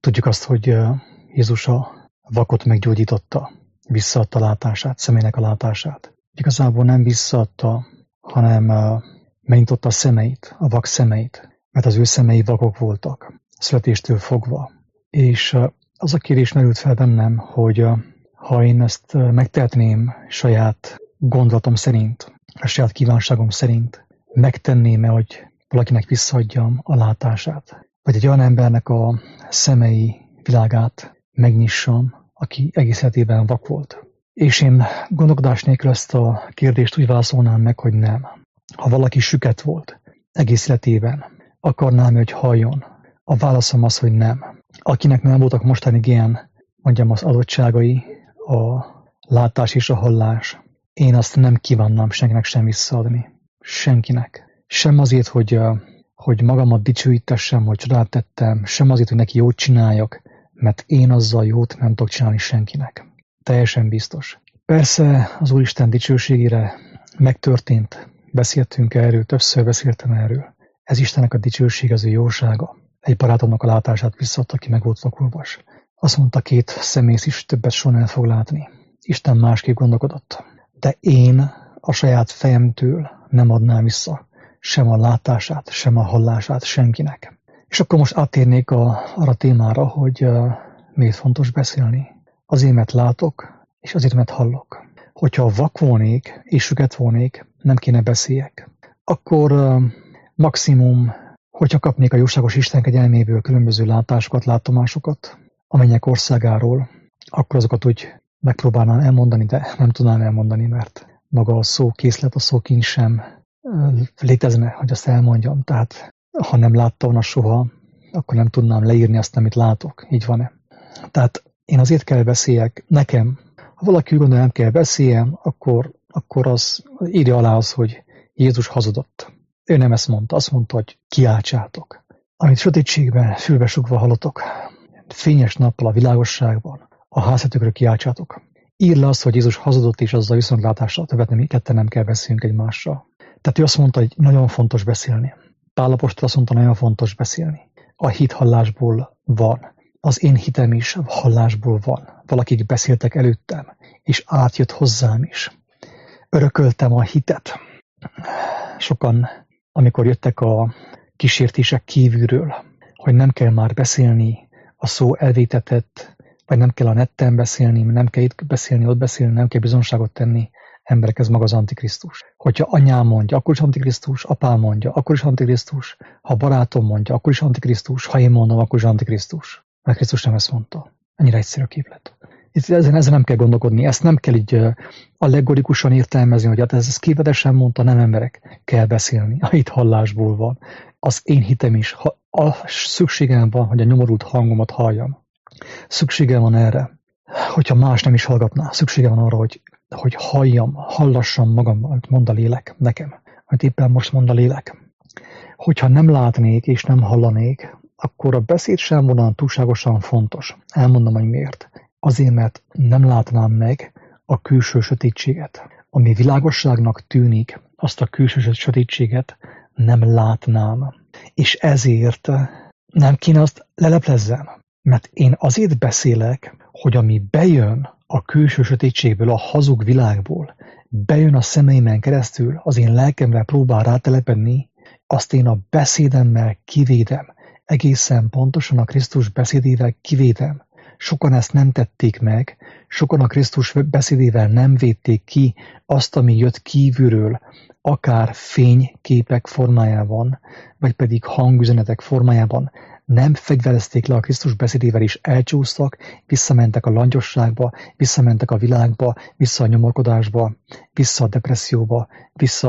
Tudjuk azt, hogy Jézus a vakot meggyógyította, visszaadta látását, személynek a látását. Igazából nem visszaadta, hanem megnyitotta a szemeit, a vak szemeit, mert az ő szemei vakok voltak, születéstől fogva. És az a kérés merült fel bennem, hogy ha én ezt megtehetném saját gondolatom szerint, a saját kívánságom szerint, megtenném-e, hogy valakinek visszaadjam a látását, vagy egy olyan embernek a szemei világát megnyissam, aki egész életében vak volt. És én gondolkodás nélkül ezt a kérdést úgy válaszolnám meg, hogy nem. Ha valaki süket volt egész életében, akarnám, hogy halljon. A válaszom az, hogy nem. Akinek nem voltak mostanig ilyen, mondjam, az adottságai, a látás és a hallás, én azt nem kívánnám senkinek sem visszaadni. Senkinek. Sem azért, hogy magamat dicsőítessem, hogy csodát tettem, sem azért, hogy neki jót csináljak, mert én azzal jót nem tudok csinálni senkinek. Teljesen biztos. Persze az Úristen dicsőségére megtörtént, beszéltünk erről, többször beszéltem erről. Ez Istennek a dicsőség, az ő jósága. Egy barátomnak a látását visszaadta, aki meg volt vakulvas. Azt mondta, 2 szemész is többet soha nem fog látni. Isten másképp gondolkodott. De én a saját fejemtől nem adnám vissza sem a látását, sem a hallását senkinek. És akkor most áttérnék arra témára, hogy miért fontos beszélni. Azért, mert látok, és azért, mert hallok. Hogyha vak volnék, és süket volnék, nem kéne beszéljek. Akkor maximum, hogyha kapnék a jóságos Isten kegyelméből különböző látásokat, látomásokat a mennyek országáról, akkor azokat úgy megpróbálnám elmondani, de nem tudnám elmondani, mert maga a szókészlet, a szókincs sem létezne, hogy azt elmondjam. Tehát ha nem láttam volna soha, akkor nem tudnám leírni azt, amit látok. Így van-e? Tehát én azért kell beszéljek nekem. Ha valaki úgy gondolja, nem kell beszéljem, akkor az írja alá az, hogy Jézus hazudott. Ő nem ezt mondta, azt mondta, hogy kiáltsátok. Amit sötétségben, fülbesugva hallotok, fényes nappal a világosságban, a házhetőkről kiáltsátok. Ír le azt, hogy Jézus hazudott, és azzal viszontlátásra többet ketten nem kell beszélnünk egymással. Tehát ő azt mondta, hogy nagyon fontos beszélni. Pál apostol azt mondta, nagyon fontos beszélni. A hit hallásból van. Az én hitem is hallásból van. Valakik beszéltek előttem, és átjött hozzám is. Örököltem a hitet. Sokan, amikor jöttek a kísértések kívülről, hogy nem kell már beszélni, a szó elvétetett, vagy nem kell a netten beszélni, nem kell itt beszélni, ott beszélni, nem kell bizonságot tenni, emberek, ez maga az Antikrisztus. Hogyha anyám mondja, akkor is Antikrisztus, apám mondja, akkor is Antikrisztus, ha barátom mondja, akkor is Antikrisztus, ha én mondom, akkor is Antikrisztus. Mert Krisztus nem ezt mondta. Ennyire egyszerű a képlet. Ezen nem kell gondolkodni, ezt nem kell így allegorikusan értelmezni, hogy hát ez képletesen mondta, nem emberek, kell beszélni. Itt hallásból van. Az én hitem is, szükségem van, hogy a nyomorult hangomat halljam. Szükségem van erre, hogyha más nem is hallgatná. Szükségem van arra, hogy hallassam magam, amit mond a lélek nekem, amit éppen most mond a lélek. Hogyha nem látnék és nem hallanék, akkor a beszéd sem volna túlságosan fontos. Elmondom, hogy miért. Azért, mert nem látnám meg a külső sötétséget. Ami világosságnak tűnik, azt a külső sötétséget nem látnám. És ezért nem kéne azt leleplezzem. Mert én azért beszélek, hogy ami bejön a külső sötétségből, a hazug világból, bejön a szemeimen keresztül, az én lelkemre próbál rátelepedni, azt én a beszédemmel kivédem. Egészen pontosan a Krisztus beszédével kivédem. Sokan ezt nem tették meg, sokan a Krisztus beszédével nem védték ki azt, ami jött kívülről, akár fényképek formájában, vagy pedig hangüzenetek formájában. Nem fegyverezték le a Krisztus beszédével, és elcsúsztak, visszamentek a langyosságba, visszamentek a világba, vissza a nyomorkodásba, vissza a depresszióba, vissza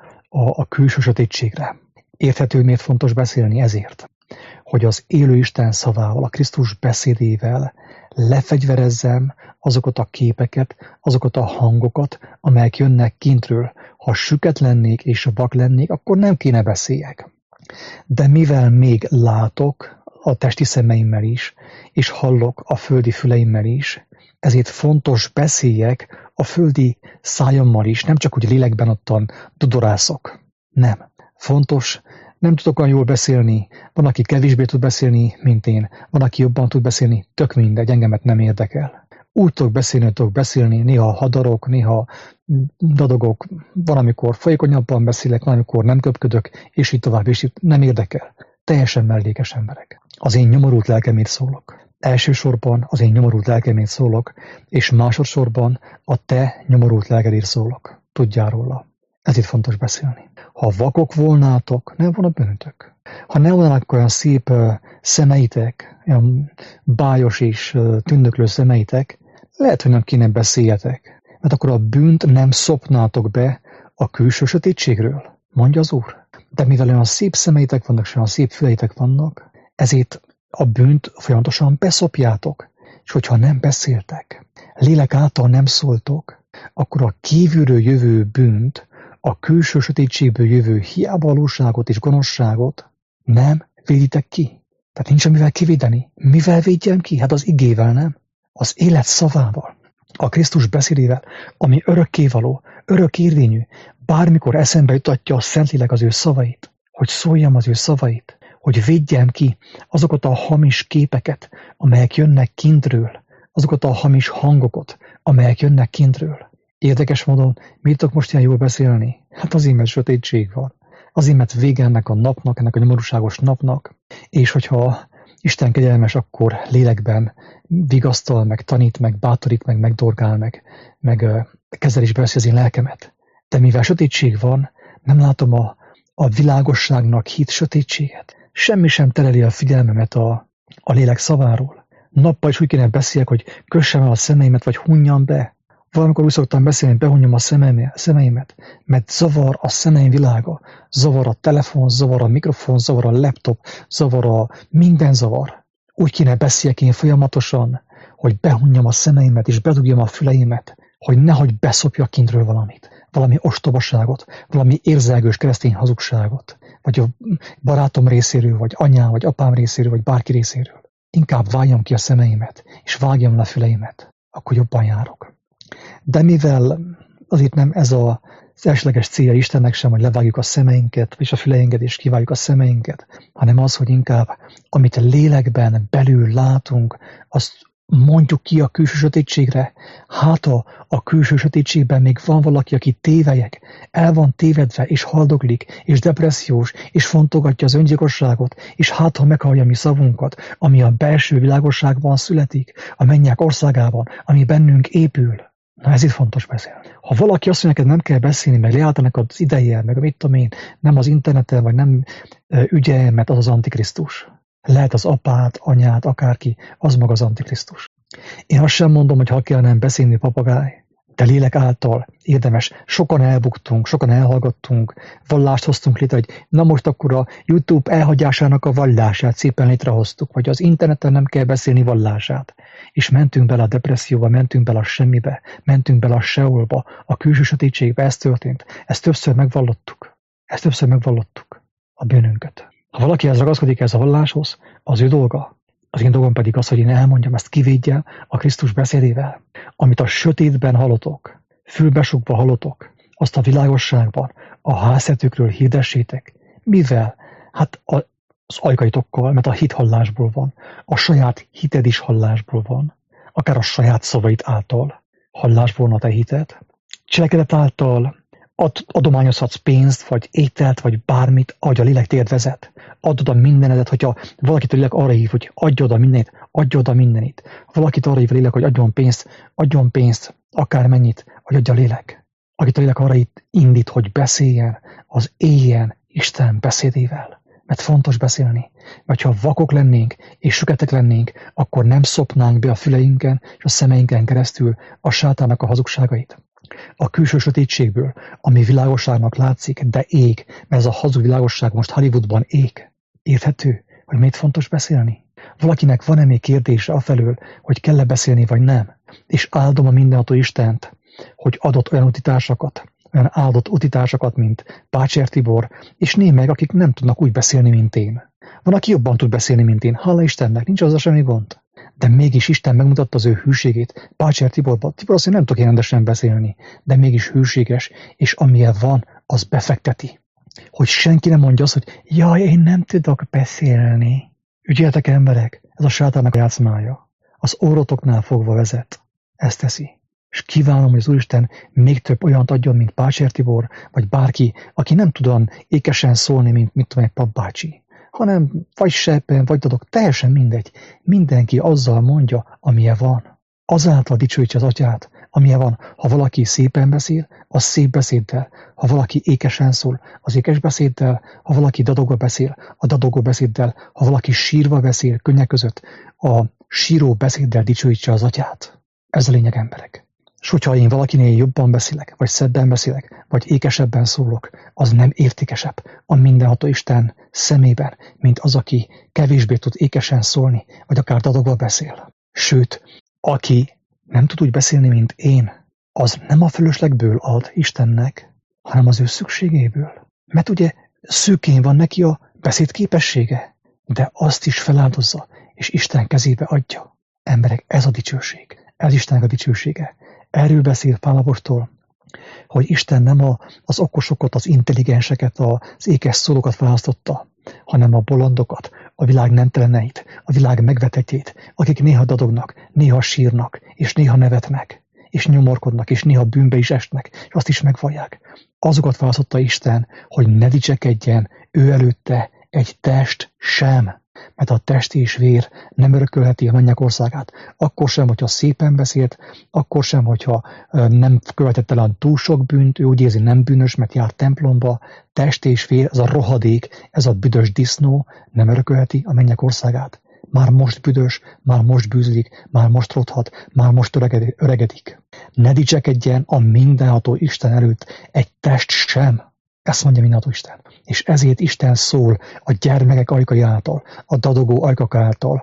a külső sötétségre. Érthető, miért fontos beszélni? Ezért, hogy az élő Isten szavával, a Krisztus beszédével lefegyverezzem azokat a képeket, azokat a hangokat, amelyek jönnek kintről. Ha süket lennék és vak lennék, akkor nem kéne beszéljek. De mivel még látok a testi szemeimmel is, és hallok a földi füleimmel is, ezért fontos beszéljek a földi szájammal is, nem csak úgy lélekben ottan dudorászok. Nem. Fontos Nem tudok olyan jól beszélni, van, aki kevésbé tud beszélni, mint én, van, aki jobban tud beszélni, tök mindegy, engemet nem érdekel. Úgy tudok beszélni, néha hadarok, néha dadogok, van, amikor folyékonyabban beszélek, van, amikor nem köpködök, és így tovább, és így nem érdekel. Teljesen mellékes emberek. Az én nyomorult lelkemért szólok. Elsősorban az én nyomorult lelkemért szólok, és másodszorban a te nyomorult lelkedért szólok. Tudjál róla. Ez itt fontos beszélni. Ha vakok volnátok, nem volna bűnötök. Ha ne volnának olyan szép szemeitek, olyan bájos és tündöklő szemeitek, lehet, hogy nem kéne beszéljetek. Mert akkor a bűnt nem szopnátok be a külső sötétségről, mondja az Úr. De mivel olyan szép szemeitek vannak, és olyan szép füleitek vannak, ezért a bűnt folyamatosan beszopjátok. És hogyha nem beszéltek, lélek által nem szóltok, akkor a kívülről jövő bűnt, a külső sötétségből jövő hiávalóságot és gonoszságot nem véditek ki. Tehát nincs mivel kivédeni. Mivel védjem ki? Hát az igével, nem? Az élet szavával. A Krisztus beszédével, ami örökkévaló, örökérvényű, bármikor eszembe jutatja a Szentlélek az ő szavait, hogy szóljam az ő szavait, hogy védjem ki azokat a hamis képeket, amelyek jönnek kintről, azokat a hamis hangokat, amelyek jönnek kintről. Érdekes módon, mit tudok most ilyen jól beszélni? Hát azért, mert sötétség van. Azért, mert vége ennek a napnak, ennek a nyomorúságos napnak, és hogyha Isten kegyelmes, akkor lélekben vigasztal, meg tanít, meg bátorít, meg megdorgál, meg kezel is beszél az én lelkemet. De mivel sötétség van, nem látom a világosságnak hit sötétséget. Semmi sem tereli a figyelmemet a lélek szaváról. Nappal is úgy kéne beszéljek, hogy kössem el a szemeimet, vagy hunjam be. Valamikor úgy szoktam beszélni, hogy behunjam a szemeimet, mert zavar a szemeim világa, zavar a telefon, zavar a mikrofon, zavar a laptop, minden zavar. Úgy kéne beszéljek én folyamatosan, hogy behunjam a szemeimet és bedugjam a füleimet, hogy nehogy beszopja kintről valamit, valami ostobaságot, valami érzelgős keresztény hazugságot, vagy a barátom részéről, vagy anyám, vagy apám részéről, vagy bárki részéről. Inkább vágjam ki a szemeimet, és vágjam le a füleimet, akkor jobban járok. De mivel azért nem ez az elsőleges célja Istennek sem, hogy levágjuk a szemeinket, és a füleinket, és kivágjuk a szemeinket, hanem az, hogy inkább, amit a lélekben belül látunk, azt mondjuk ki a külső sötétségre. Hát a külső sötétségben még van valaki, aki tévelyek, el van tévedve, és haldoglik, és depressziós, és fontogatja az öngyilkosságot, és hát ha meghallja mi szavunkat, ami a belső világosságban születik, a mennyek országában, ami bennünk épül. Na ez itt fontos beszélni. Ha valaki azt mondja, neked nem kell beszélni, meg leálltanak az ideje, meg mit tudom én, nem az interneten, vagy nem ügyeljen, mert az az Antikrisztus. Lehet az apád, anyád, akárki, az maga az Antikrisztus. Én azt sem mondom, hogy ha kellene beszélni papagáj, de lélek által érdemes. Sokan elbuktunk, sokan elhallgattunk, vallást hoztunk létre, hogy na most akkor a YouTube elhagyásának a vallását szépen létrehoztuk, vagy az interneten nem kell beszélni vallását. És mentünk bele a depresszióba, mentünk bele a semmibe, mentünk bele a seolba, a külső sötétségbe, ez történt. Ezt többször megvallottuk. A bűnünket. Ha valaki ez ragaszkodik ez a valláshoz, az ő dolga. Az én dolgom pedig az, hogy én elmondjam, ezt kivédjem a Krisztus beszédével. Amit a sötétben hallotok, fülbesugva hallotok, azt a világosságban, a házhetőkről hirdessétek. Mivel? Hát az ajkaitokkal, mert a hit hallásból van. A saját hited is hallásból van. Akár a saját szavait által hallásból van a te hited. Cselekedet által adományozhatsz pénzt, vagy ételt, vagy bármit, ahogy a lélek téged vezet. Add oda mindenedet, hogyha valakit a lélek arra hív, hogy adj oda mindenit. Valakit arra hív a lélek, hogy adjon pénzt, akármennyit, hogy adja a lélek. Akit a lélek arra indít, hogy beszéljen, az éljen Isten beszédével. Mert fontos beszélni. Mert ha vakok lennénk, és söketek lennénk, akkor nem szopnánk be a füleinken és a szemeinken keresztül a sátának a hazugságait. A külső sötétségből, ami világosságnak látszik, de ég, mert ez a hazug világosság most Hollywoodban ég. Érthető, hogy miért fontos beszélni? Valakinek van-e még kérdése afelől, hogy kell-e beszélni, vagy nem? És áldom a mindenható Istent, hogy adott olyan utitársakat, olyan áldott utitársakat, mint Pácsér Tibor, és némelyek, akik nem tudnak úgy beszélni, mint én. Van, aki jobban tud beszélni, mint én. Hála Istennek, nincs azzal semmi gond. De mégis Isten megmutatta az ő hűségét Pácsér Tiborban. Tibor azt, hogy nem tudok rendesen beszélni, de mégis hűséges, és amilyen van, az befekteti. Hogy senki nem mondja azt, hogy jaj, én nem tudok beszélni. Ügyeltek emberek, ez a sátánnak a játszmája. Az orrotoknál fogva vezet. Ezt teszi. És kívánom, hogy az Úristen még több olyant adjon, mint Pácsér Tibor, vagy bárki, aki nem tud olyan ékesen szólni, mint mit tudom, egy papbácsi, hanem vagy seppen, vagy dadok, teljesen mindegy. Mindenki azzal mondja, amilyen van. Azáltal dicsőítse az atyát, amilyen van. Ha valaki szépen beszél, az szép beszéddel. Ha valaki ékesen szól, az ékes beszéddel. Ha valaki dadogva beszél, a dadogó beszéddel. Ha valaki sírva beszél, könnyek között, a síró beszéddel dicsőítse az atyát. Ez a lényeg, emberek. És hogyha én valakinél jobban beszélek, vagy szebben beszélek, vagy ékesebben szólok, az nem értékesebb a mindenható Isten szemében, mint az, aki kevésbé tud ékesen szólni, vagy akár dadogva beszél. Sőt, aki nem tud úgy beszélni, mint én, az nem a fölöslegből ad Istennek, hanem az ő szükségéből. Mert ugye szűkén van neki a beszéd képessége, de azt is feláldozza, és Isten kezébe adja. Emberek, ez a dicsőség. Ez Istennek a dicsősége. Erről beszél Pál apostol, hogy Isten nem az okosokat, az intelligenseket, az ékes szólókat választotta, hanem a bolondokat, a világ nemteleneit, a világ megvetetjét, akik néha dadognak, néha sírnak, és néha nevetnek, és nyomorkodnak, és néha bűnbe is esnek, és azt is megvallják. Azokat választotta Isten, hogy ne dicsekedjen ő előtte egy test sem. Mert a test és vér nem örökölheti a mennyek országát. Akkor sem, hogyha szépen beszélt, akkor sem, hogyha nem követett el túl sok bűnt, ő úgy érzi, nem bűnös, mert jár templomba. Test és vér, ez a rohadék, ez a büdös disznó nem örökölheti a mennyek országát. Már most büdös, már most bűzlik, már most rothat, már most öregedik. Ne dicsekedjen a mindenható Isten előtt egy test sem. Ezt mondja mindenható Isten. És ezért Isten szól a gyermekek ajkai által, a dadogó ajkak által,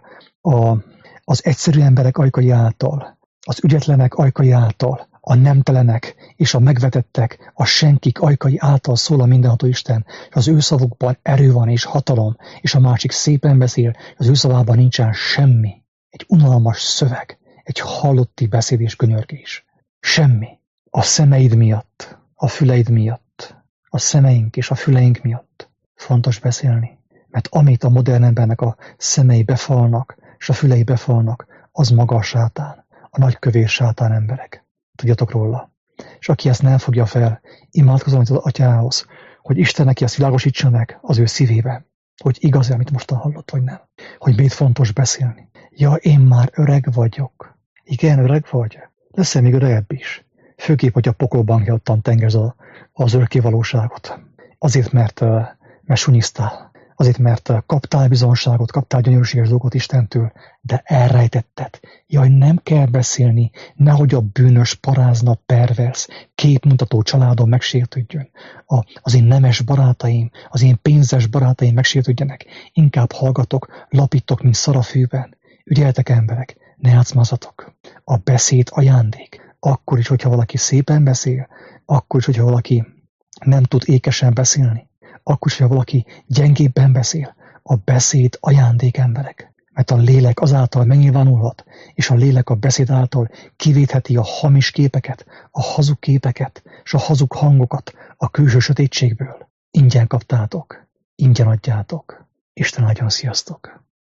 az egyszerű emberek ajkai által, az ügyetlenek ajkai által, a nemtelenek és a megvetettek, a senkik ajkai által szól a mindenható Isten, és az ő szavukban erő van és hatalom, és a másik szépen beszél, az ő szavában nincsen semmi. Egy unalmas szöveg, egy hallotti beszéd és könyörgés. Semmi. A szemeid miatt, a füleid miatt, a szemeink és a füleink miatt fontos beszélni. Mert amit a modern embernek a szemei befalnak, és a fülei befalnak, az maga a sátán, a nagy kövér sátán emberek. Tudjatok róla. És aki ezt nem fogja fel, imádkozom az atyához, hogy Isten neki ezt világosítsa meg az ő szívébe, hogy igaz-e, amit mostan hallott, vagy nem. Hogy miért fontos beszélni. Ja, én már öreg vagyok. Igen, öreg vagy. Lesz-e még öregebb is? Főképp, hogy a pokolban kell ottan tengez az örökké valóságot. Azért, mert sunyisztál. Azért, mert kaptál bizonságot, kaptál gyönyörűséges dolgot Istentől, de elrejtetted. Jaj, nem kell beszélni, nehogy a bűnös, parázna, pervers, képmutató családom megsértődjön. Az én nemes barátaim, az én pénzes barátaim megsértődjenek. Inkább hallgatok, lapítok, mint szarafűben. Ügyeltek emberek, ne játszmázatok. A beszéd ajándék. Akkor is, hogyha valaki szépen beszél, akkor is, hogyha valaki nem tud ékesen beszélni, akkor is, hogyha valaki gyengébben beszél, a beszéd ajándék, emberek. Mert a lélek azáltal megnyilvánulhat, és a lélek a beszéd által kivétheti a hamis képeket, a hazug képeket, és a hazug hangokat a külső sötétségből. Ingyen kaptátok, ingyen adjátok. Isten áldjon, sziasztok!